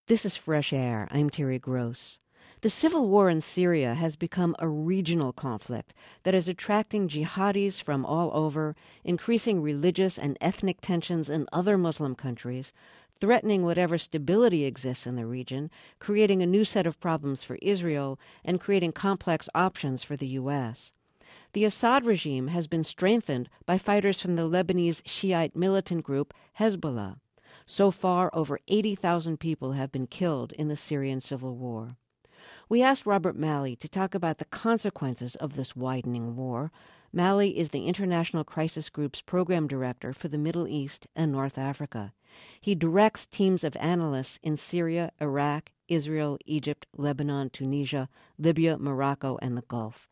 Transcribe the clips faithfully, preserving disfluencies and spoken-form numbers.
This is Fresh Air. I'm Terry Gross. The civil war in Syria has become a regional conflict that is attracting jihadis from all over, increasing religious and ethnic tensions in other Muslim countries, threatening whatever stability exists in the region, creating a new set of problems for Israel, and creating complex options for the U S. The Assad regime has been strengthened by fighters from the Lebanese Shiite militant group Hezbollah. So far, over eighty thousand people have been killed in the Syrian civil war. We asked Robert Malley to talk about the consequences of this widening war. Malley is the International Crisis Group's program director for the Middle East and North Africa. He directs teams of analysts in Syria, Iraq, Israel, Egypt, Lebanon, Tunisia, Libya, Morocco, and the Gulf.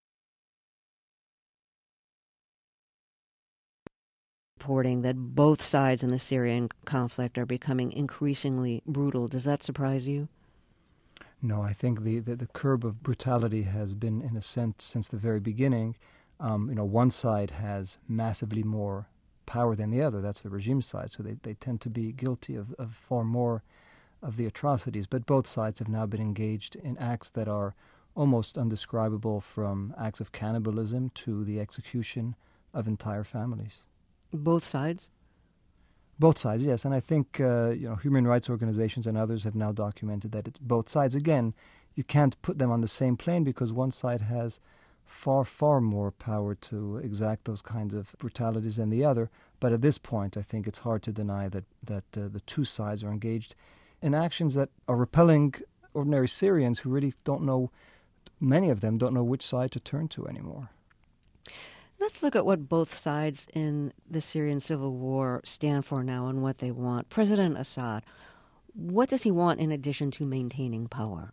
Reporting that both sides in the Syrian conflict are becoming increasingly brutal. Does that surprise you? No, I think the, the, the curb of brutality has been, in a sense, since the very beginning. Um, you know, one side has massively more power than the other. That's the regime side, so they, they tend to be guilty of, of far more of the atrocities. But both sides have now been engaged in acts that are almost undescribable, from acts of cannibalism to the execution of entire families. Both sides? Both sides, yes. And I think uh, you know, human rights organizations and others have now documented that it's both sides. Again, you can't put them on the same plane because one side has far, far more power to exact those kinds of brutalities than the other. But at this point, I think it's hard to deny that, that uh, the two sides are engaged in actions that are repelling ordinary Syrians who really don't know, many of them don't know which side to turn to anymore. Let's look at what both sides in the Syrian civil war stand for now and what they want. President Assad, what does he want in addition to maintaining power?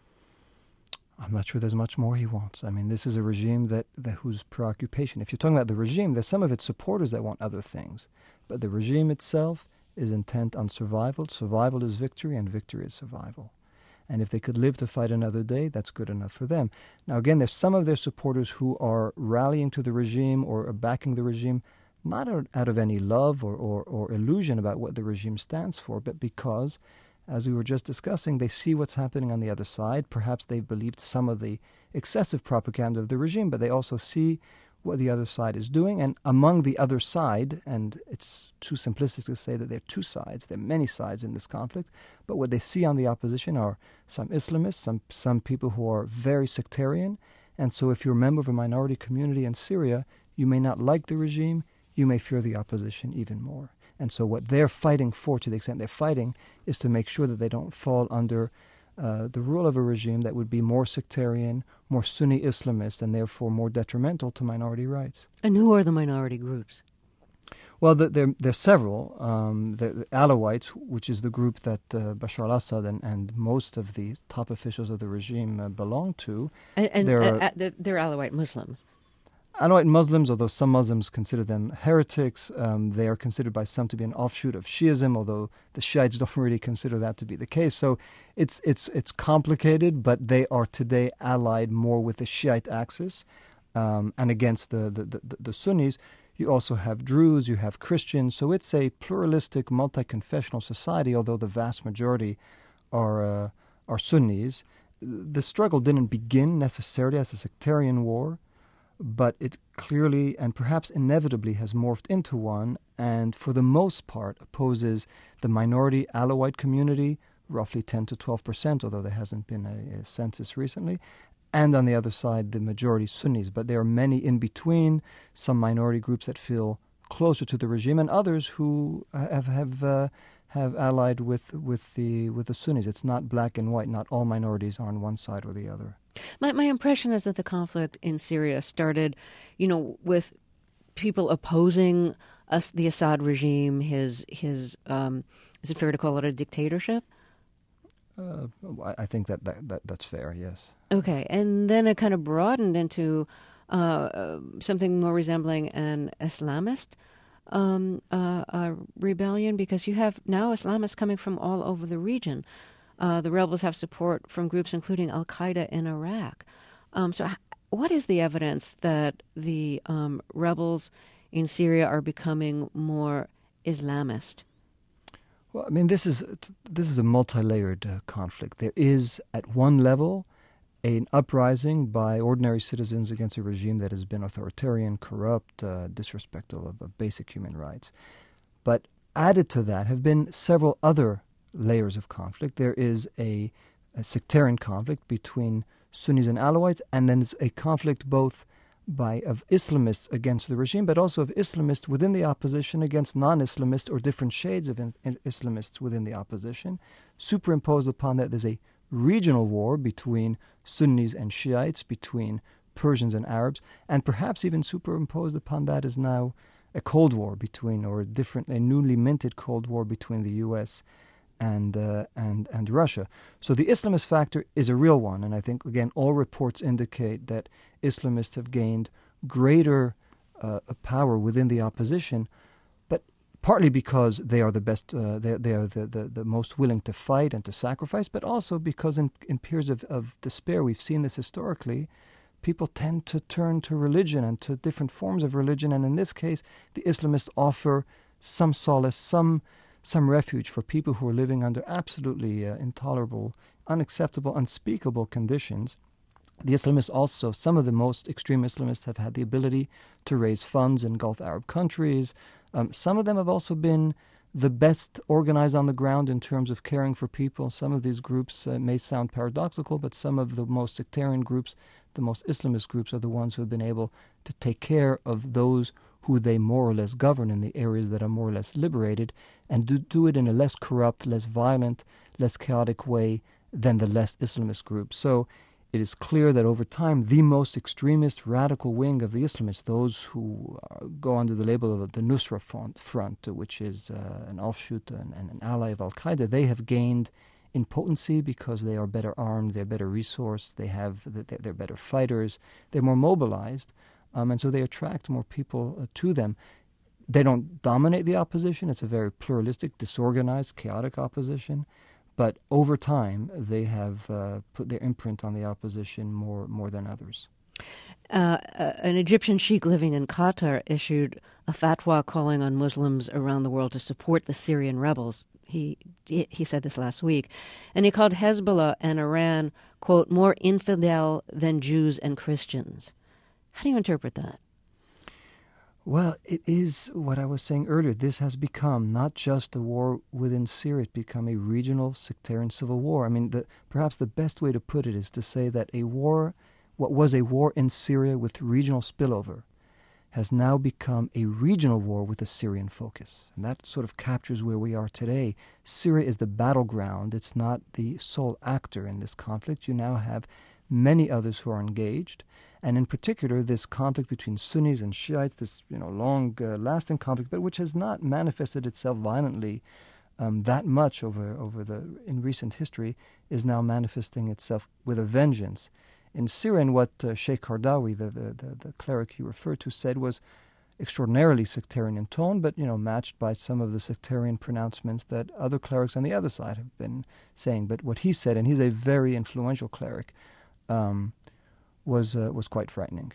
I'm not sure there's much more he wants. I mean, this is a regime that, that whose preoccupation, if you're talking about the regime, there's some of its supporters that want other things. But the regime itself is intent on survival. Survival is victory, and victory is survival. And if they could live to fight another day, that's good enough for them. Now, again, there's some of their supporters who are rallying to the regime or are backing the regime, not out of any love or, or, or illusion about what the regime stands for, but because, as we were just discussing, they see what's happening on the other side. Perhaps they've believed some of the excessive propaganda of the regime, but they also see what the other side is doing. And among the other side, and it's too simplistic to say that there are two sides, there are many sides in this conflict, but what they see on the opposition are some Islamists, some, some people who are very sectarian. And so if you're a member of a minority community in Syria, you may not like the regime, you may fear the opposition even more. And so what they're fighting for, to the extent they're fighting, is to make sure that they don't fall under uh, the rule of a regime that would be more sectarian, more Sunni Islamist, and therefore more detrimental to minority rights. And who are the minority groups? Well, the, there, there are several. Um, the, the Alawites, which is the group that uh, Bashar al-Assad and, and most of the top officials of the regime uh, belong to. And, and they're, uh, uh, they're Alawite Muslims. Alawite Muslims, although some Muslims consider them heretics, um, they are considered by some to be an offshoot of Shiism, although the Shiites don't really consider that to be the case. So it's it's it's complicated, but they are today allied more with the Shiite axis um, and against the, the, the, the Sunnis. You also have Druze, you have Christians, so it's a pluralistic, multi-confessional society, although the vast majority are uh, are Sunnis. The struggle didn't begin necessarily as a sectarian war, but it clearly and perhaps inevitably has morphed into one, and for the most part opposes the minority Alawite community, roughly ten to twelve percent, although there hasn't been a, a census recently, and on the other side, the majority Sunnis. But there are many in between, some minority groups that feel closer to the regime, and others who have have uh, have allied with with the with the Sunnis. It's not black and white. Not all minorities are on one side or the other. My my impression is that the conflict in Syria started, you know, with people opposing us, the Assad regime. His his um, is it fair to call it a dictatorship? Uh, I think that, that, that that's fair. Yes. Okay, and then it kind of broadened into uh, something more resembling an Islamist um, uh, uh, rebellion, because you have now Islamists coming from all over the region. Uh, the rebels have support from groups including Al-Qaeda in Iraq. Um, so h- what is the evidence that the um, rebels in Syria are becoming more Islamist? Well, I mean, this is this is a multi-layered uh, conflict. There is, at one level, an uprising by ordinary citizens against a regime that has been authoritarian, corrupt, uh, disrespectful of, of basic human rights. But added to that have been several other layers of conflict. There is a, a sectarian conflict between Sunnis and Alawites, and then a conflict both by of Islamists against the regime, but also of Islamists within the opposition against non-Islamists or different shades of in, in Islamists within the opposition. Superimposed upon that, there's a regional war between Sunnis and Shiites, between Persians and Arabs, and perhaps even superimposed upon that is now a Cold War between, or a different, a newly minted Cold War between the U S and uh, and and Russia. So the Islamist factor is a real one, and I think again all reports indicate that Islamists have gained greater uh, power within the opposition, but partly because they are the best, uh, they, they are the, the, the most willing to fight and to sacrifice, but also because in, in periods of, of despair, we've seen this historically, people tend to turn to religion and to different forms of religion, and in this case, the Islamists offer some solace, some some refuge for people who are living under absolutely uh, intolerable, unacceptable, unspeakable conditions. The Islamists also, some of the most extreme Islamists have had the ability to raise funds in Gulf Arab countries. Um, some of them have also been the best organized on the ground in terms of caring for people. Some of these groups uh, may sound paradoxical, but some of the most sectarian groups, the most Islamist groups, are the ones who have been able to take care of those who they more or less govern in the areas that are more or less liberated, and do, do it in a less corrupt, less violent, less chaotic way than the less Islamist groups. So it is clear that over time, the most extremist, radical wing of the Islamists, those who uh, go under the label of the Nusra Front, front which is uh, an offshoot and, and an ally of Al-Qaeda, they have gained in potency because they are better armed, they're better resourced, they have, they're, they're better fighters, they're more mobilized, um, and so they attract more people uh, to them. They don't dominate the opposition. It's a very pluralistic, disorganized, chaotic opposition. But over time, they have uh, put their imprint on the opposition more more than others. Uh, uh, an Egyptian sheikh living in Qatar issued a fatwa calling on Muslims around the world to support the Syrian rebels. He he said this last week. And he called Hezbollah and Iran, quote, more infidel than Jews and Christians. How do you interpret that? Well, it is what I was saying earlier. This has become not just a war within Syria, it's become a regional sectarian civil war. I mean, the, perhaps the best way to put it is to say that a war, what was a war in Syria with regional spillover, has now become a regional war with a Syrian focus. And that sort of captures where we are today. Syria is the battleground. It's not the sole actor in this conflict. You now have many others who are engaged. And in particular, this conflict between Sunnis and Shiites, this you know long-lasting uh, conflict, but which has not manifested itself violently um, that much over over the in recent history, is now manifesting itself with a vengeance. In Syria, and what uh, Sheikh Qaradawi, the, the, the, the cleric you referred to, said was extraordinarily sectarian in tone, but you know matched by some of the sectarian pronouncements that other clerics on the other side have been saying. But what he said, and he's a very influential cleric, um, was uh, was quite frightening.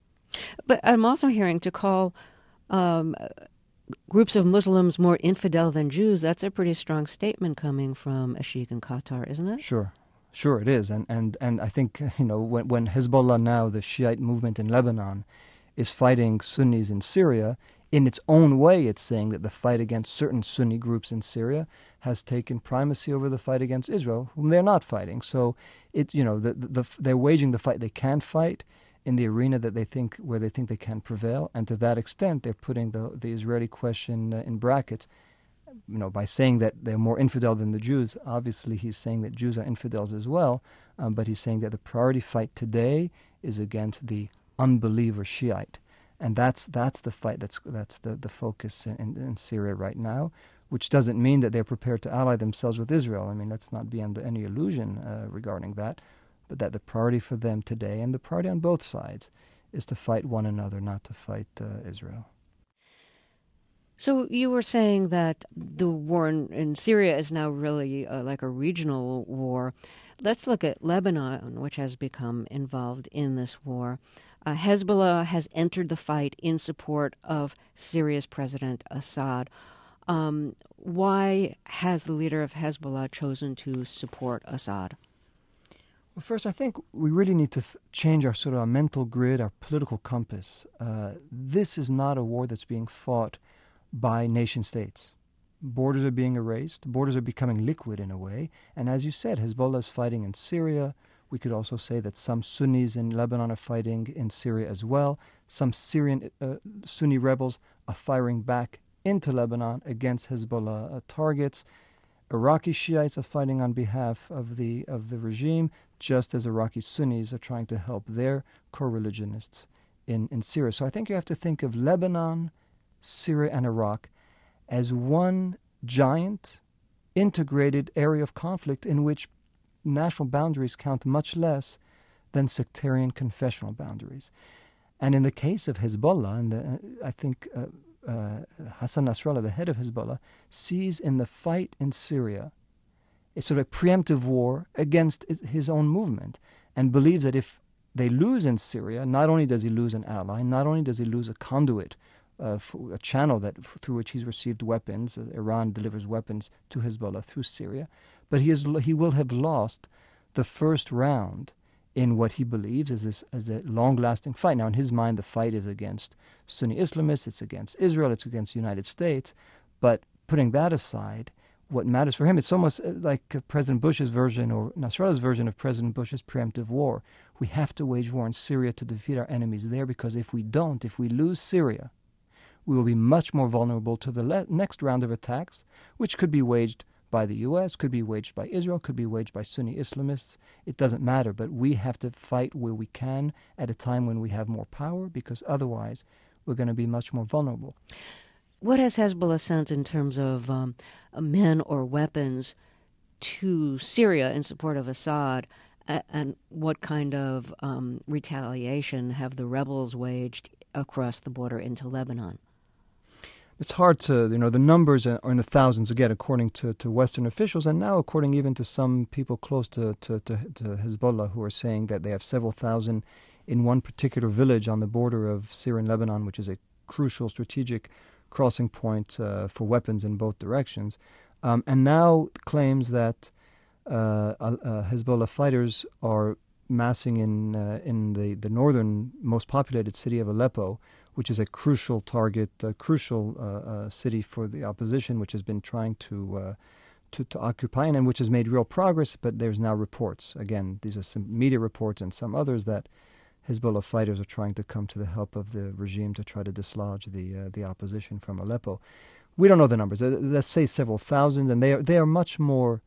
But I'm also hearing to call um, groups of Muslims more infidel than Jews. That's a pretty strong statement coming from a sheikh in Qatar, isn't it? Sure, sure it is. And and, and I think you know when, when Hezbollah now, the Shiite movement in Lebanon, is fighting Sunnis in Syria, in its own way, it's saying that the fight against certain Sunni groups in Syria has taken primacy over the fight against Israel, whom they're not fighting. So, it you know, the, the, the, they're waging the fight they can fight in the arena that they think where they think they can prevail, and to that extent, they're putting the the Israeli question uh, in brackets. You know, by saying that they're more infidel than the Jews. Obviously, he's saying that Jews are infidels as well, um, but he's saying that the priority fight today is against the unbeliever Shiite. And that's that's the fight, that's that's the, the focus in, in Syria right now, which doesn't mean that they're prepared to ally themselves with Israel. I mean, let's not be under any illusion uh, regarding that, but that the priority for them today, and the priority on both sides, is to fight one another, not to fight uh, Israel. So you were saying that the war in, in Syria is now really uh, like a regional war. Let's look at Lebanon, which has become involved in this war. Uh, Hezbollah has entered the fight in support of Syria's President Assad. Um, why has the leader of Hezbollah chosen to support Assad? Well, first, I think we really need to th- change our sort of our mental grid, our political compass. Uh, this is not a war that's being fought by nation states. Borders are being erased. Borders are becoming liquid in a way. And as you said, Hezbollah is fighting in Syria. We could also say that some Sunnis in Lebanon are fighting in Syria as well. Some Syrian uh, Sunni rebels are firing back into Lebanon against Hezbollah uh, targets. Iraqi Shiites are fighting on behalf of the of the regime, just as Iraqi Sunnis are trying to help their co-religionists in, in Syria. So I think you have to think of Lebanon, Syria, and Iraq as one giant, integrated area of conflict in which national boundaries count much less than sectarian confessional boundaries. And in the case of Hezbollah, and the, I think uh, uh, Hassan Nasrallah, the head of Hezbollah, sees in the fight in Syria a sort of preemptive war against his own movement, and believes that if they lose in Syria, not only does he lose an ally, not only does he lose a conduit, uh, a channel that through which he's received weapons, uh, Iran delivers weapons to Hezbollah through Syria, but he is he will have lost the first round in what he believes is this as a long-lasting fight. Now, in his mind, the fight is against Sunni Islamists, it's against Israel, it's against the United States. But putting that aside, what matters for him, it's almost like President Bush's version or Nasrallah's version of President Bush's preemptive war. We have to wage war in Syria to defeat our enemies there, because if we don't, if we lose Syria, we will be much more vulnerable to the le- next round of attacks, which could be waged by the U S, could be waged by Israel, could be waged by Sunni Islamists. It doesn't matter, but we have to fight where we can at a time when we have more power, because otherwise we're going to be much more vulnerable. What has Hezbollah sent in terms of um, men or weapons to Syria in support of Assad, a- and what kind of um, retaliation have the rebels waged across the border into Lebanon? It's hard to, you know, the numbers are in the thousands, again, according to, to Western officials, and now according even to some people close to, to, to, to Hezbollah, who are saying that they have several thousand in one particular village on the border of Syria and Lebanon, which is a crucial strategic crossing point uh, for weapons in both directions, um, and now claims that uh, uh, Hezbollah fighters are massing in uh, in the, the northern, most populated city of Aleppo, which is a crucial target, a crucial uh, uh, city for the opposition, which has been trying to, uh, to to occupy, and which has made real progress. But there's now reports, again, these are some media reports and some others, that Hezbollah fighters are trying to come to the help of the regime to try to dislodge the uh, the opposition from Aleppo. We don't know the numbers. Uh, let's say several thousand, and they are they are much more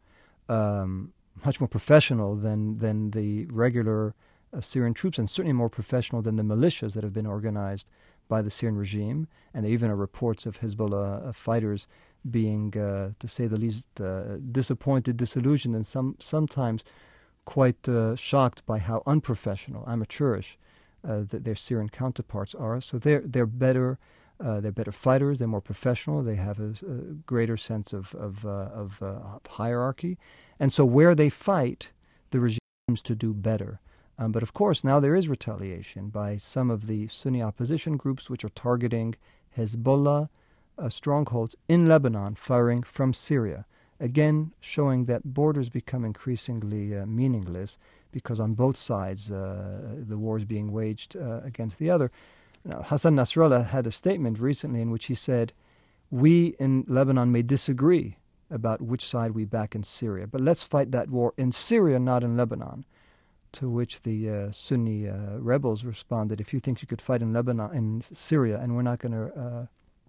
um, much more professional than than the regular uh, Syrian troops, and certainly more professional than the militias that have been organized by the Syrian regime. And there even are reports of Hezbollah uh, fighters being, uh, to say the least, uh, disappointed, disillusioned, and some sometimes quite uh, shocked by how unprofessional, amateurish uh, that their Syrian counterparts are. So they're they're better, uh, they're better fighters. They're more professional. They have a, a greater sense of of, uh, of, uh, of hierarchy, and so where they fight, the regime seems to do better. Um, but of course, now there is retaliation by some of the Sunni opposition groups, which are targeting Hezbollah uh, strongholds in Lebanon, firing from Syria. Again, showing that borders become increasingly uh, meaningless, because on both sides uh, the war is being waged uh, against the other. Now, Hassan Nasrallah had a statement recently in which he said, "We in Lebanon may disagree about which side we back in Syria, but let's fight that war in Syria, not in Lebanon." To which the uh, Sunni uh, rebels responded, "If you think you could fight in Lebanon, in Syria, and we're not going to uh,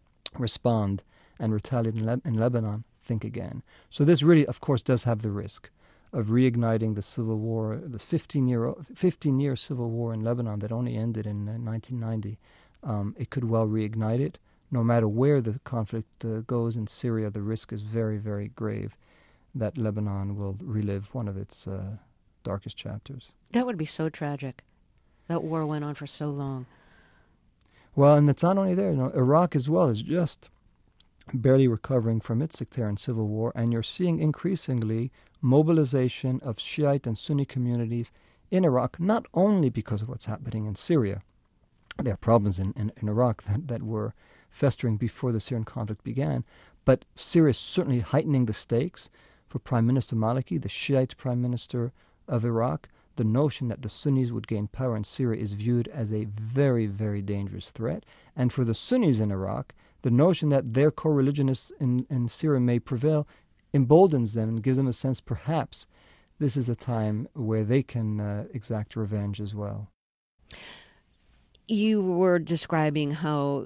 respond and retaliate in, Le- in Lebanon, think again." So this really, of course, does have the risk of reigniting the civil war, the fifteen-year fifteen-year civil war in Lebanon that only ended in uh, nineteen ninety. Um, it could well reignite it. No matter where the conflict uh, goes in Syria, the risk is very, very grave that Lebanon will relive one of its uh, darkest chapters. That would be so tragic. That war went on for so long. Well, and it's not only there. You know, Iraq as well is just barely recovering from its sectarian civil war, and you're seeing increasingly mobilization of Shiite and Sunni communities in Iraq, not only because of what's happening in Syria. There are problems in, in, in Iraq that, that were festering before the Syrian conflict began, But Syria is certainly heightening the stakes for Prime Minister Maliki, the Shiite Prime Minister of Iraq. The notion that the Sunnis would gain power in Syria is viewed as a very, very dangerous threat. And for the Sunnis in Iraq, the notion that their co-religionists in, in Syria may prevail emboldens them and gives them a sense perhaps this is a time where they can uh, exact revenge as well. You were describing how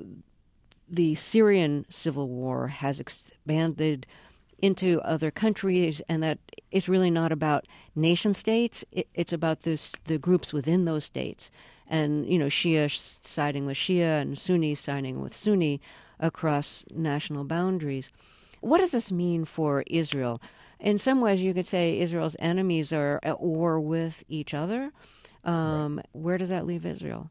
the Syrian civil war has expanded into other countries, and that it's really not about nation states. It, it's about this, the groups within those states. And, you know, Shia siding with Shia and Sunni siding with Sunni across national boundaries. What does this mean for Israel? In some ways, you could say Israel's enemies are at war with each other. Um, right. Where does that leave Israel?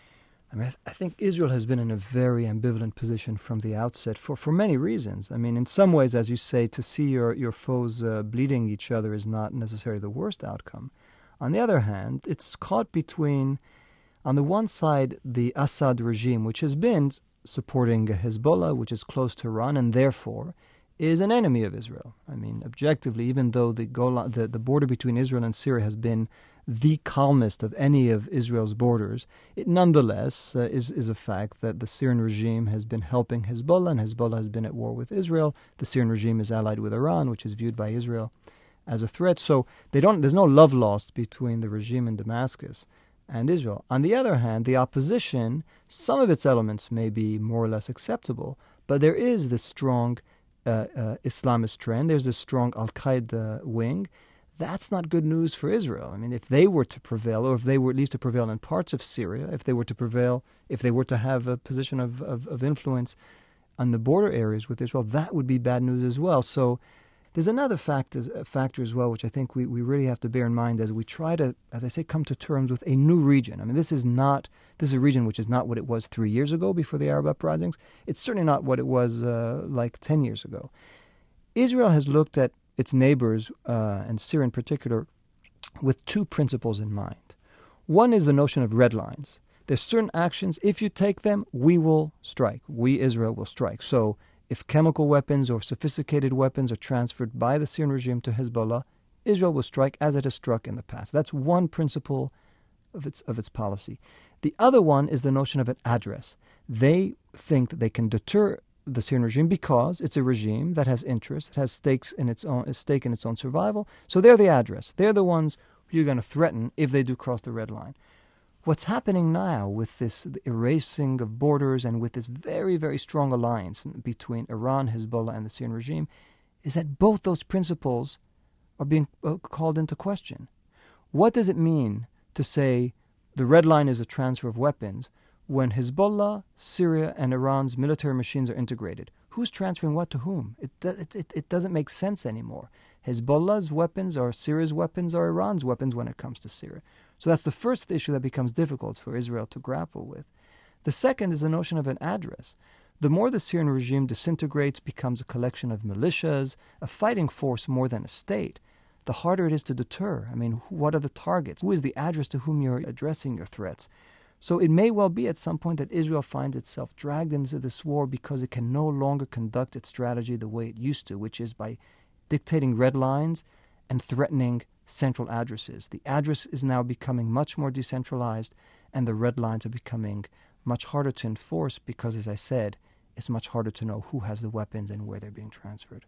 I mean, I, th- I think Israel has been in a very ambivalent position from the outset for, for many reasons. I mean, in some ways, as you say, to see your, your foes uh, bleeding each other is not necessarily the worst outcome. On the other hand, it's caught between, on the one side, the Assad regime, which has been supporting Hezbollah, which is close to Iran, and therefore is an enemy of Israel. I mean, objectively, even though the, Golan, the, the border between Israel and Syria has been the calmest of any of Israel's borders, it nonetheless uh, is, is a fact that the Syrian regime has been helping Hezbollah, and Hezbollah has been at war with Israel. The Syrian regime is allied with Iran, which is viewed by Israel as a threat. So they don't. There's no love lost between the regime in Damascus and Israel. On the other hand, the opposition, some of its elements may be more or less acceptable, but there is this strong uh, uh, Islamist trend. There's this strong Al-Qaeda wing. That's not good news for Israel. I mean, if they were to prevail, or if they were at least to prevail in parts of Syria, if they were to prevail, if they were to have a position of, of, of influence on the border areas with Israel, that would be bad news as well. So there's another fact, a factor as well, which I think we, we really have to bear in mind as we try to, as I say, come to terms with a new region. I mean, this is not, this is a region which is not what it was three years ago before the Arab uprisings. It's certainly not what it was uh, like ten years ago. Israel has looked at its neighbors, uh, and Syria in particular, with two principles in mind. One is the notion of red lines. There's certain actions, if you take them, we will strike. We, Israel, will strike. So if chemical weapons or sophisticated weapons are transferred by the Syrian regime to Hezbollah, Israel will strike as it has struck in the past. That's one principle of its of its policy. The other one is the notion of an address. They think that they can deter the Syrian regime because it's a regime that has interests, it has stakes in its own, a stake in its own survival. So they're the address. They're the ones who you're going to threaten if they do cross the red line. What's happening now with this erasing of borders and with this very, very strong alliance between Iran, Hezbollah, and the Syrian regime is that both those principles are being uh, called into question. What does it mean to say the red line is a transfer of weapons when Hezbollah, Syria, and Iran's military machines are integrated? Who's transferring what to whom? It, it, it, it doesn't make sense anymore. Hezbollah's weapons are Syria's weapons or Iran's weapons when it comes to Syria. So that's the first issue that becomes difficult for Israel to grapple with. The second is the notion of an address. The more the Syrian regime disintegrates, becomes a collection of militias, a fighting force more than a state, the harder it is to deter. I mean, what are the targets? Who is the address to whom you're addressing your threats? So it may well be at some point that Israel finds itself dragged into this war because it can no longer conduct its strategy the way it used to, which is by dictating red lines and threatening central addresses. The address is now becoming much more decentralized, and the red lines are becoming much harder to enforce because, as I said, it's much harder to know who has the weapons and where they're being transferred.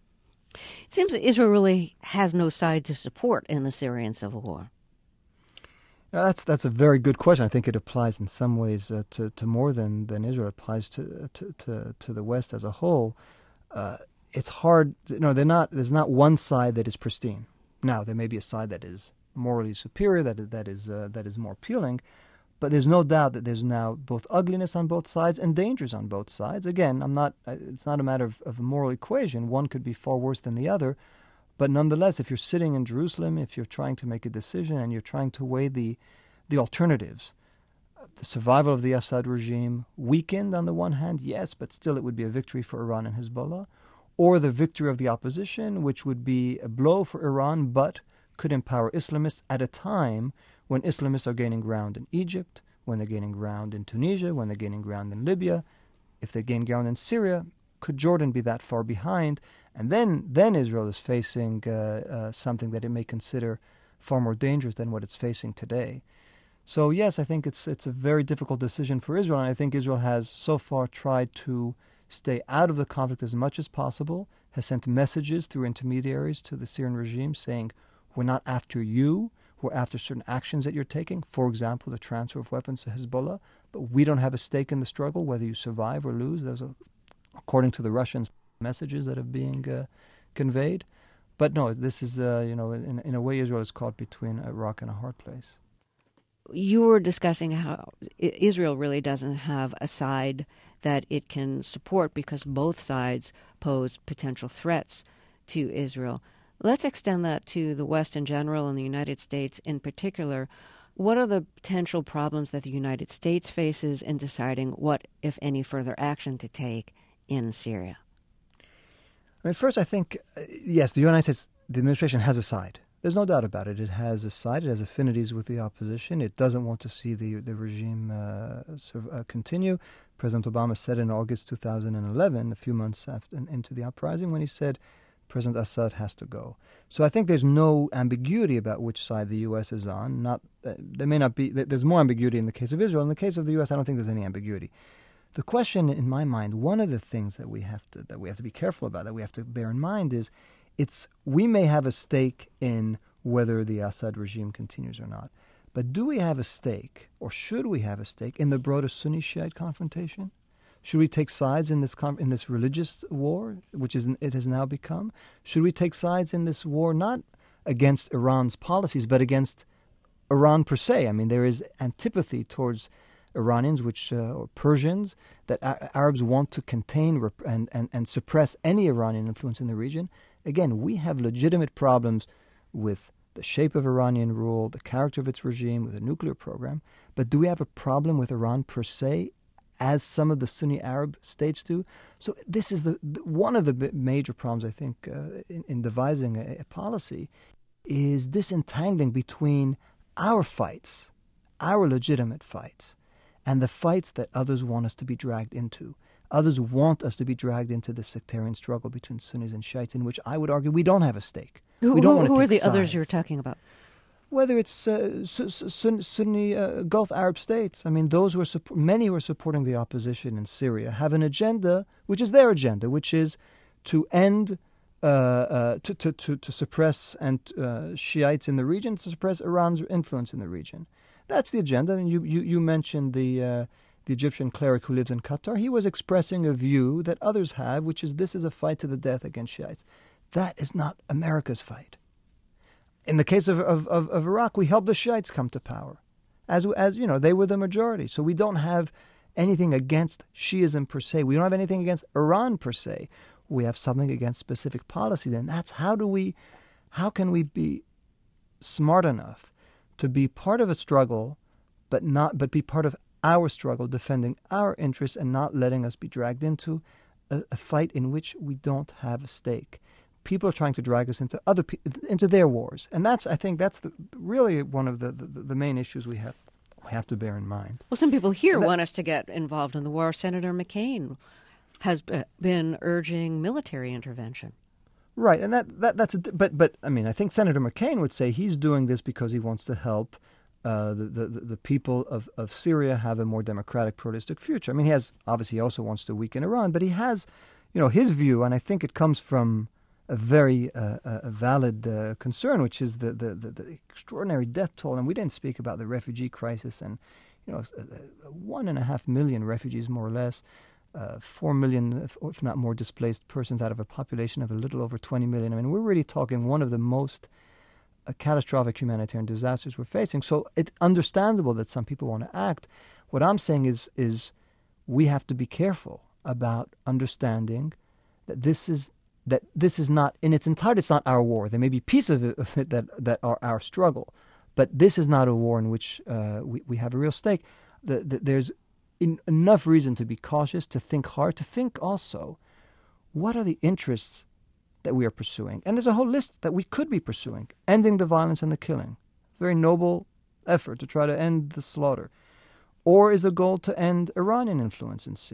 It seems that Israel really has no side to support in the Syrian civil war. Now, that's that's a very good question. I think it applies in some ways uh, to, to more than, than Israel. It applies to, to, to, to the West as a whole. Uh, it's hard. No, they're not. There's not one side that is pristine. Now, there may be a side that is morally superior, that is, that is uh, that is more appealing, but there's no doubt that there's now both ugliness on both sides and dangers on both sides. Again, I'm not. It's not a matter of, of a moral equation. One could be far worse than the other. But nonetheless, if you're sitting in Jerusalem, if you're trying to make a decision and you're trying to weigh the the alternatives, the survival of the Assad regime, weakened on the one hand, yes, but still it would be a victory for Iran and Hezbollah, or the victory of the opposition, which would be a blow for Iran, but could empower Islamists at a time when Islamists are gaining ground in Egypt, when they're gaining ground in Tunisia, when they're gaining ground in Libya. If they gain ground in Syria, Could Jordan be that far behind? And then, then Israel is facing uh, uh, something that it may consider far more dangerous than what it's facing today. So yes, I think it's it's a very difficult decision for Israel, and I think Israel has so far tried to stay out of the conflict as much as possible, has sent messages through intermediaries to the Syrian regime saying, we're not after you, we're after certain actions that you're taking, for example, the transfer of weapons to Hezbollah, but we don't have a stake in the struggle, whether you survive or lose. Those are, according to the Russians, messages that are being uh, conveyed. But no, this is, uh, you know, in, in a way, Israel is caught between a rock and a hard place. You were discussing how Israel really doesn't have a side that it can support because both sides pose potential threats to Israel. Let's extend that to the West in general and the United States in particular. What are the potential problems that the United States faces in deciding what, if any, further action to take in Syria? I mean, first, I think, uh, yes, the United States, the administration has a side. There's no doubt about it. It has a side. It has affinities with the opposition. It doesn't want to see the the regime uh, uh, continue. President Obama said in August two thousand eleven, a few months after, into the uprising, when he said, President Assad has to go. So I think there's no ambiguity about which side the U S is on. Not uh, there may not be. There's more ambiguity in the case of Israel. In the case of the U S, I don't think there's any ambiguity. The question, in my mind, one of the things that we have to that we have to be careful about, that we have to bear in mind, is it's we may have a stake in whether the Assad regime continues or not, but do we have a stake, or should we have a stake, in the broader Sunni-Shiite confrontation? Should we take sides in this com- in this religious war, which is it has now become? Should we take sides in this war not against Iran's policies, but against Iran per se? I mean, there is antipathy towards Iranians, which uh, or Persians, that a- Arabs want to contain rep- and, and, and suppress any Iranian influence in the region. Again, we have legitimate problems with the shape of Iranian rule, the character of its regime, with a nuclear program. But do we have a problem with Iran per se, as some of the Sunni Arab states do? So this is the, the one of the b- major problems, I think, uh, in, in devising a, a policy, is disentangling between our fights, our legitimate fights, and the fights that others want us to be dragged into. Others want us to be dragged into the sectarian struggle between Sunnis and Shiites, in which I would argue we don't have a stake. Who, we don't who, want to who take are the sides. others you're talking about? Whether it's uh, Sun- Sunni uh, Gulf Arab states, I mean, those who are supp- many who are supporting the opposition in Syria have an agenda, which is their agenda, which is to end, uh, uh, to, to, to, to suppress and uh, Shiites in the region, to suppress Iran's influence in the region. That's the agenda. And you, you, you mentioned the uh, the Egyptian cleric who lives in Qatar. He was expressing a view that others have, which is this is a fight to the death against Shiites. That is not America's fight. In the case of, of, of, of Iraq, we helped the Shiites come to power. As, as you know, they were the majority. So we don't have anything against Shiism per se. We don't have anything against Iran per se. We have something against specific policy. Then that's how do we, how can we be smart enough to be part of a struggle, but not, but be part of our struggle, defending our interests and not letting us be dragged into a, a fight in which we don't have a stake. People are trying to drag us into other pe- into their wars, and that's I think that's the, really one of the, the, the main issues we have we have to bear in mind. Well, some people here that, want us to get involved in the war. Senator McCain has b- been urging military intervention. Right, and that, that that's a, but but I mean I think Senator McCain would say he's doing this because he wants to help uh, the, the the people of, of Syria have a more democratic, pluralistic future. I mean, he has obviously he also wants to weaken Iran, but he has, you know, his view, and I think it comes from a very uh, a valid uh, concern, which is the, the, the, the extraordinary death toll. And we didn't speak about the refugee crisis, and you know, one and a half million refugees, more or less, uh, four million, if, if not more, displaced persons out of a population of a little over twenty million. I mean, we're really talking one of the most uh, catastrophic humanitarian disasters we're facing. So it's understandable that some people want to act. What I'm saying is, is we have to be careful about understanding that this is that this is not, in its entirety, it's not our war. There may be pieces of it, of it that, that are our struggle, but this is not a war in which uh, we, we have a real stake. The, the, there's in, enough reason to be cautious, to think hard, to think also, what are the interests that we are pursuing? And there's a whole list that we could be pursuing. Ending the violence and the killing. Very noble effort to try to end the slaughter. Or is the goal to end Iranian influence in Syria?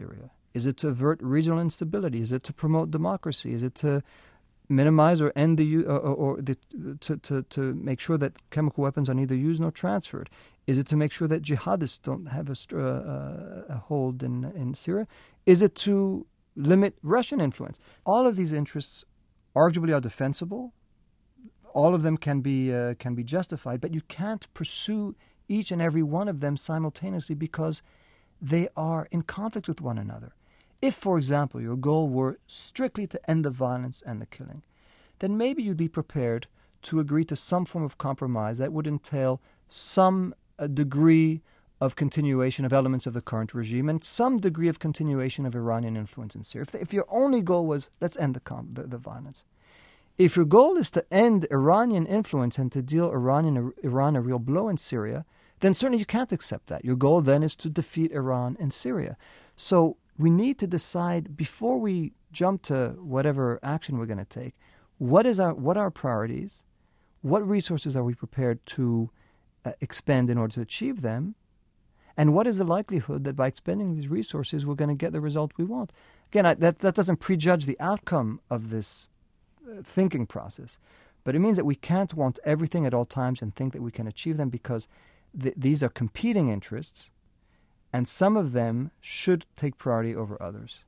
Is it to avert regional instability? Is it to promote democracy? Is it to minimize or end the use, or, or the, to, to, to make sure that chemical weapons are neither used nor transferred? Is it to make sure that jihadists don't have a, uh, a hold in, in Syria? Is it to limit Russian influence? All of these interests arguably are defensible. All of them can be uh, can be justified, but you can't pursue each and every one of them simultaneously because they are in conflict with one another. If, for example, your goal were strictly to end the violence and the killing, then maybe you'd be prepared to agree to some form of compromise that would entail some uh, degree of continuation of elements of the current regime and some degree of continuation of Iranian influence in Syria. If, if your only goal was, let's end the, com- the, the violence. If your goal is to end Iranian influence and to deal Iranian, Iran a real blow in Syria, then certainly you can't accept that. Your goal then is to defeat Iran in Syria. So we need to decide before we jump to whatever action we're going to take, what is our what are our priorities, what resources are we prepared to uh, expend in order to achieve them, and what is the likelihood that by expending these resources we're going to get the result we want. Again, I, that, that doesn't prejudge the outcome of this uh, thinking process, but it means that we can't want everything at all times and think that we can achieve them because th- these are competing interests, and some of them should take priority over others.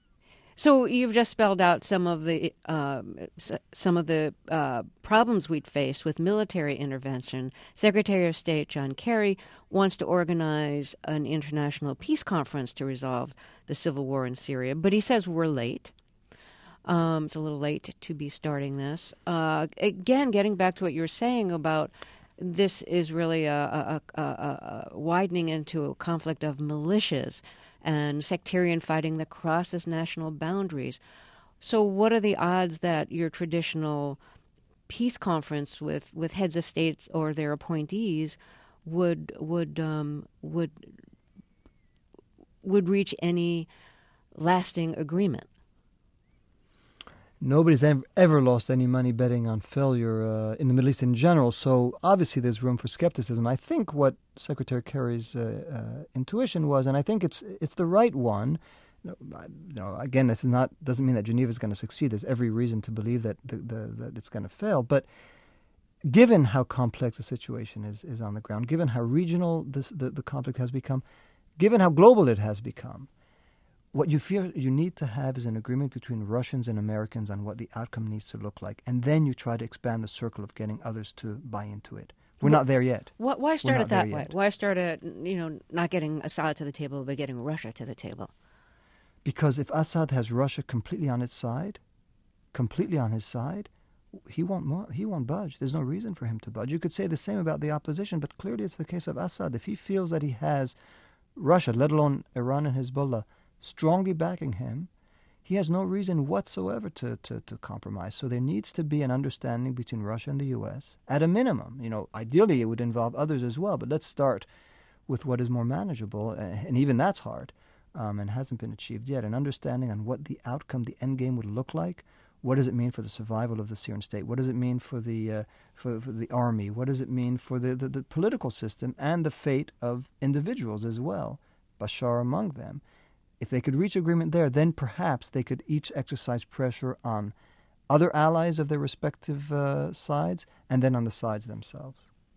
So you've just spelled out some of the uh, some of the uh, problems we'd face with military intervention. Secretary of State John Kerry wants to organize an international peace conference to resolve the civil war in Syria, but he says we're late. Um, it's a little late to be starting this. Uh, again, getting back to what you were saying about this is really a, a, a, a widening into a conflict of militias and sectarian fighting that crosses national boundaries. So what are the odds that your traditional peace conference with, with heads of states or their appointees would would um, would would reach any lasting agreement? Nobody's ever, ever lost any money betting on failure uh, in the Middle East in general, so obviously there's room for skepticism. I think what Secretary Kerry's uh, uh, intuition was, and I think it's it's the right one. You know, you know, again, this is not doesn't mean that Geneva is going to succeed. There's every reason to believe that the, the, that it's going to fail. But given how complex the situation is is on the ground, given how regional this, the the conflict has become, given how global it has become, what you feel you need to have is an agreement between Russians and Americans on what the outcome needs to look like, and then you try to expand the circle of getting others to buy into it. We're not there yet. Why, why start it that way? Yet. Why start it, you know, not getting Assad to the table, but getting Russia to the table? Because if Assad has Russia completely on its side, completely on his side, he won't he won't budge. There's no reason for him to budge. You could say the same about the opposition, but clearly it's the case of Assad. If he feels that he has Russia, let alone Iran and Hezbollah, strongly backing him, he has no reason whatsoever to, to, to compromise. So there needs to be an understanding between Russia and the U S at a minimum. You know, ideally it would involve others as well, but let's start with what is more manageable, and even that's hard um, and hasn't been achieved yet. An understanding on what the outcome, the end game would look like. What does it mean for the survival of the Syrian state? What does it mean for the uh, for, for the army? What does it mean for the, the, the political system and the fate of individuals as well, Bashar among them? If they could reach agreement there, then perhaps they could each exercise pressure on other allies of their respective uh, sides and then on the sides themselves.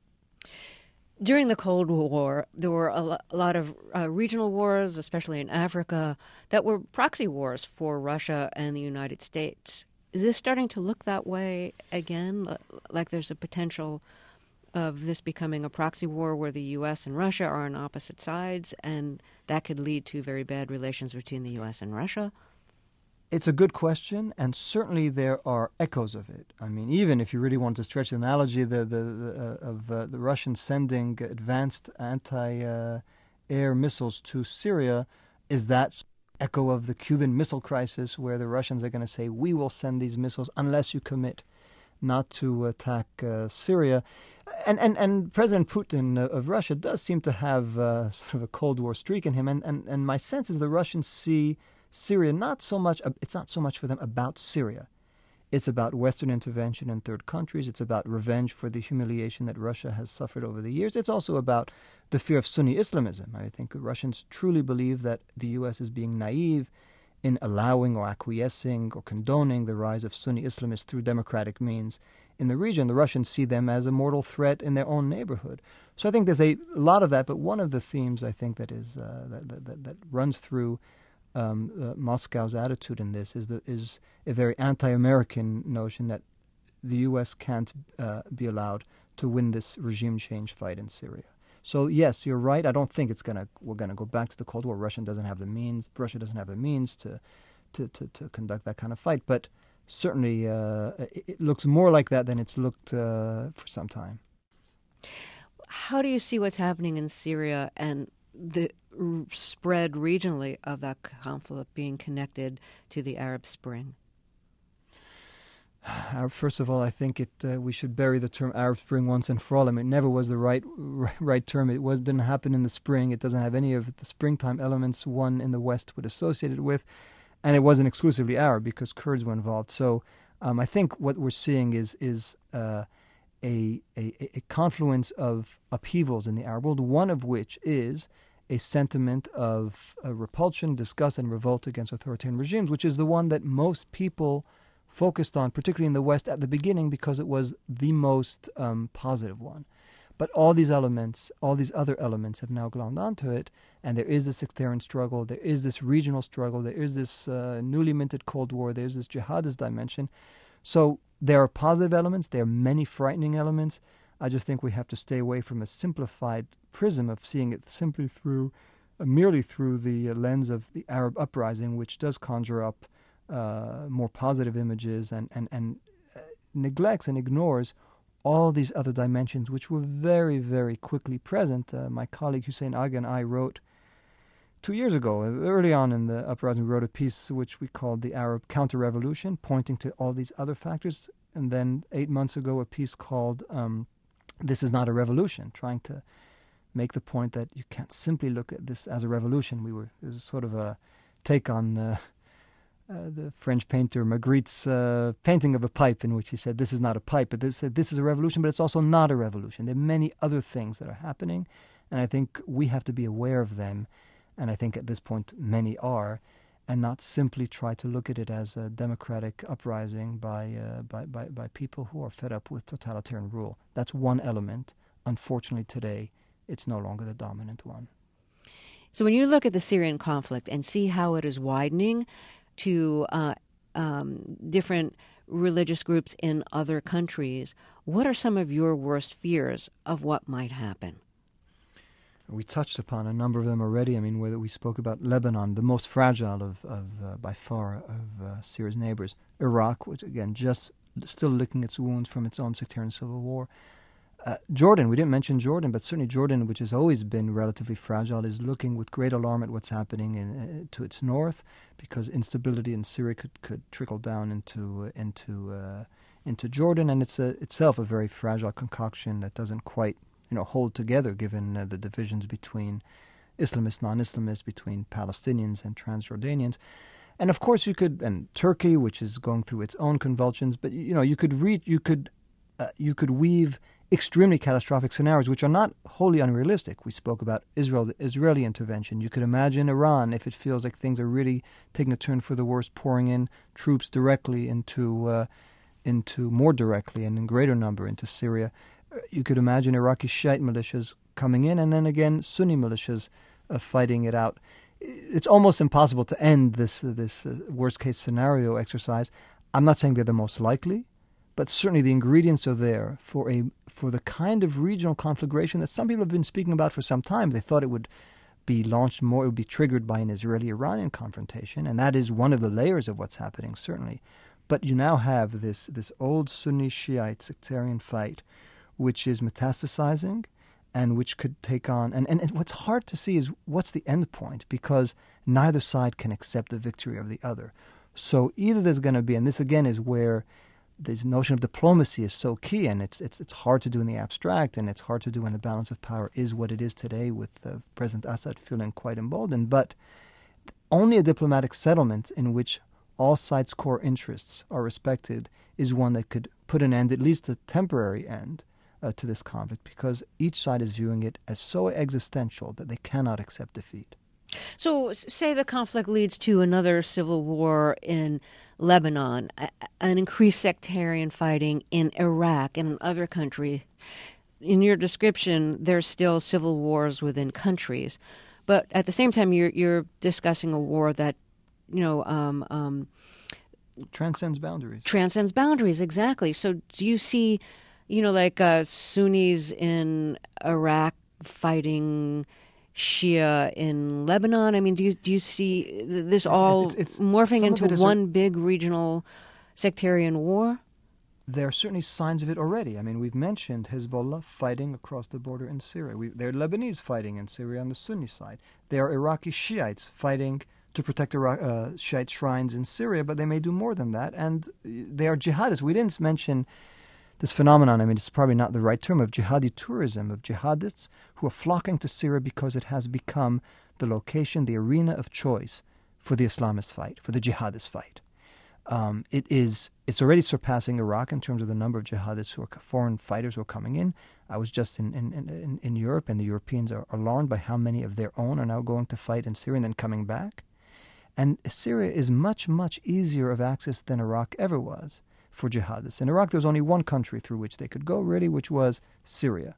During the Cold War, there were a, lo- a lot of uh, regional wars, especially in Africa, that were proxy wars for Russia and the United States. Is this starting to look that way again? Like there's a potential of this becoming a proxy war where the U S and Russia are on opposite sides, and that could lead to very bad relations between the U S and Russia? It's a good question, and certainly there are echoes of it. I mean, even if you really want to stretch the analogy the, the, the, uh, of uh, the Russians sending advanced anti-air uh, missiles to Syria, is that echo of the Cuban Missile Crisis, where the Russians are going to say, we will send these missiles unless you commit not to attack uh, Syria. And, and and President Putin of Russia does seem to have uh, sort of a Cold War streak in him. And, and, and my sense is the Russians see Syria not so much, it's not so much for them about Syria. It's about Western intervention in third countries. It's about revenge for the humiliation that Russia has suffered over the years. It's also about the fear of Sunni Islamism. I think Russians truly believe that the U S is being naive in allowing or acquiescing or condoning the rise of Sunni Islamists through democratic means in the region. The Russians see them as a mortal threat in their own neighborhood. So I think there's a lot of that, but one of the themes I think that is uh, that, that, that runs through um, uh, Moscow's attitude in this is the, is a very anti-American notion that the U S can't uh, be allowed to win this regime change fight in Syria. So yes, you're right. I don't think it's gonna we're gonna go back to the Cold War. Russia doesn't have the means. Russia doesn't have the means to to to, to conduct that kind of fight. But certainly, uh, it, it looks more like that than it's looked uh, for some time. How do you see what's happening in Syria and the r- spread regionally of that conflict being connected to the Arab Spring? Uh, first of all, I think it uh, we should bury the term Arab Spring once and for all. I mean, it never was the right right, right term. It was didn't happen in the spring. It doesn't have any of the springtime elements one in the West would associate it with, and it wasn't exclusively Arab because Kurds were involved. So um, I think what we're seeing is is uh, a, a a confluence of upheavals in the Arab world. One of which is a sentiment of uh, repulsion, disgust, and revolt against authoritarian regimes, which is the one that most people focused on, particularly in the West at the beginning, because it was the most um, positive one. But all these elements, all these other elements have now glommed onto it, and there is a sectarian struggle, there is this regional struggle, there is this uh, newly minted Cold War, there's this jihadist dimension. So there are positive elements, there are many frightening elements. I just think we have to stay away from a simplified prism of seeing it simply through, uh, merely through the uh, lens of the Arab uprising, which does conjure up Uh, more positive images and, and, and uh, neglects and ignores all these other dimensions which were very, very quickly present. Uh, my colleague Hussein Agha and I wrote two years ago, early on in the uprising, we wrote a piece which we called The Arab Counter-Revolution, pointing to all these other factors. And then eight months ago, a piece called um, This is Not a Revolution, trying to make the point that you can't simply look at this as a revolution. We were, it was sort of a take on Uh, Uh, the French painter Magritte's uh, painting of a pipe, in which he said, this is not a pipe, but this, uh, this is a revolution, but it's also not a revolution. There are many other things that are happening, and I think we have to be aware of them, and I think at this point many are, and not simply try to look at it as a democratic uprising by, uh, by, by, by people who are fed up with totalitarian rule. That's one element. Unfortunately, today, it's no longer the dominant one. So when you look at the Syrian conflict and see how it is widening to uh, um, different religious groups in other countries, what are some of your worst fears of what might happen? We touched upon a number of them already. I mean, whether we spoke about Lebanon, the most fragile of, of uh, by far, of uh, Syria's neighbors. Iraq, which, again, just still licking its wounds from its own sectarian civil war. Uh, Jordan, we didn't mention Jordan, but certainly Jordan, which has always been relatively fragile, is looking with great alarm at what's happening in, uh, to its north, because instability in Syria could, could trickle down into uh, into uh, into Jordan, and it's a, itself a very fragile concoction that doesn't quite you know hold together, given uh, the divisions between Islamists, non-Islamists, between Palestinians and Transjordanians. And of course, you could, and Turkey, which is going through its own convulsions, but you know, you could read, you could, uh, you could weave extremely catastrophic scenarios, which are not wholly unrealistic. We spoke about Israel, the Israeli intervention. You could imagine Iran, if it feels like things are really taking a turn for the worse, pouring in troops directly into, uh, into more directly and in greater number into Syria. You could imagine Iraqi Shiite militias coming in, and then again Sunni militias uh, fighting it out. It's almost impossible to end this uh, this uh, worst case scenario exercise. I'm not saying they're the most likely, but certainly the ingredients are there for a for the kind of regional conflagration that some people have been speaking about for some time. They thought it would be launched more, it would be triggered by an Israeli-Iranian confrontation, and that is one of the layers of what's happening, certainly. But you now have this this old Sunni Shiite sectarian fight, which is metastasizing, and which could take on, and, and, and what's hard to see is what's the end point, because neither side can accept the victory of the other. So either there's going to be, and this again is where this notion of diplomacy is so key, and it's it's it's hard to do in the abstract, and it's hard to do when the balance of power is what it is today, with uh, President Assad feeling quite emboldened. But only a diplomatic settlement in which all sides' core interests are respected, is one that could put an end, at least a temporary end, uh, to this conflict, because each side is viewing it as so existential that they cannot accept defeat. So, say the conflict leads to another civil war in Lebanon, an increased sectarian fighting in Iraq and in other countries. In your description, there's still civil wars within countries, but at the same time, you're you're discussing a war that, you know, um, um, transcends boundaries. Transcends boundaries, exactly. So, do you see, you know, like uh, Sunnis in Iraq fighting Shia in Lebanon? I mean, do you do you see this all it's, it's, it's, morphing into one a, big regional sectarian war? There are certainly signs of it already. I mean, we've mentioned Hezbollah fighting across the border in Syria. We, there are Lebanese fighting in Syria on the Sunni side. There are Iraqi Shiites fighting to protect Iraq, uh, Shiite shrines in Syria, but they may do more than that. And they are jihadists. We didn't mention this phenomenon, I mean, it's probably not the right term, of jihadi tourism, of jihadists who are flocking to Syria because it has become the location, the arena of choice for the Islamist fight, for the jihadist fight. Um, it is, it's already surpassing Iraq in terms of the number of jihadists who are foreign fighters who are coming in. I was just in, in, in, in Europe, and the Europeans are alarmed by how many of their own are now going to fight in Syria and then coming back. And Syria is much, much easier of access than Iraq ever was for jihadists. In Iraq, there was only one country through which they could go, really, which was Syria.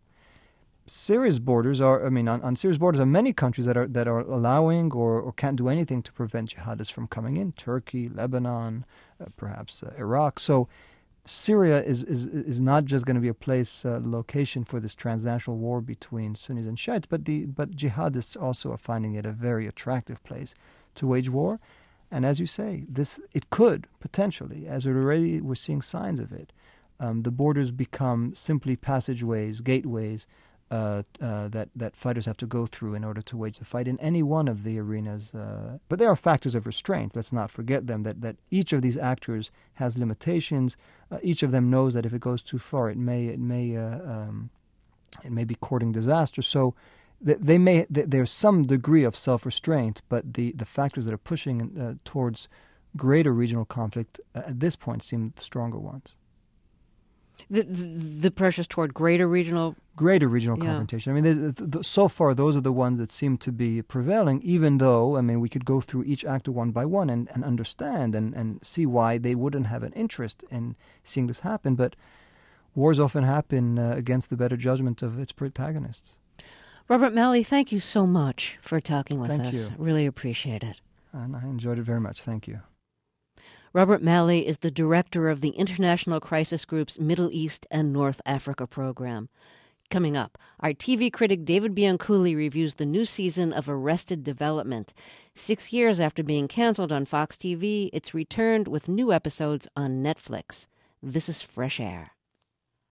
Syria's borders are, I mean, on, on Syria's borders are many countries that are that are allowing or, or can't do anything to prevent jihadists from coming in. Turkey, Lebanon, uh, perhaps uh, Iraq. So Syria is, is, is not just going to be a place, uh, location for this transnational war between Sunnis and Shiites, but the but jihadists also are finding it a very attractive place to wage war. And as you say, this it could potentially, as it already we're seeing signs of it, um, the borders become simply passageways, gateways uh, uh, that that fighters have to go through in order to wage the fight in any one of the arenas. Uh, but there are factors of restraint. Let's not forget them. That that each of these actors has limitations. Uh, each of them knows that if it goes too far, it may it may uh, um, it may be courting disaster. So. They may. There's some degree of self-restraint, but the, the factors that are pushing uh, towards greater regional conflict uh, at this point seem the stronger ones. The, the, the pressures toward greater regional... Greater regional yeah. confrontation. I mean, the, the, so far, those are the ones that seem to be prevailing, even though, I mean, we could go through each actor one by one and, and understand and, and see why they wouldn't have an interest in seeing this happen. But wars often happen uh, against the better judgment of its protagonists. Robert Malley, thank you so much for talking with thank us. You. Really appreciate it. And I enjoyed it very much. Thank you. Robert Malley is the director of the International Crisis Group's Middle East and North Africa program. Coming up, our T V critic David Bianculli reviews the new season of Arrested Development. Six years after being canceled on Fox T V, it's returned with new episodes on Netflix. This is Fresh Air.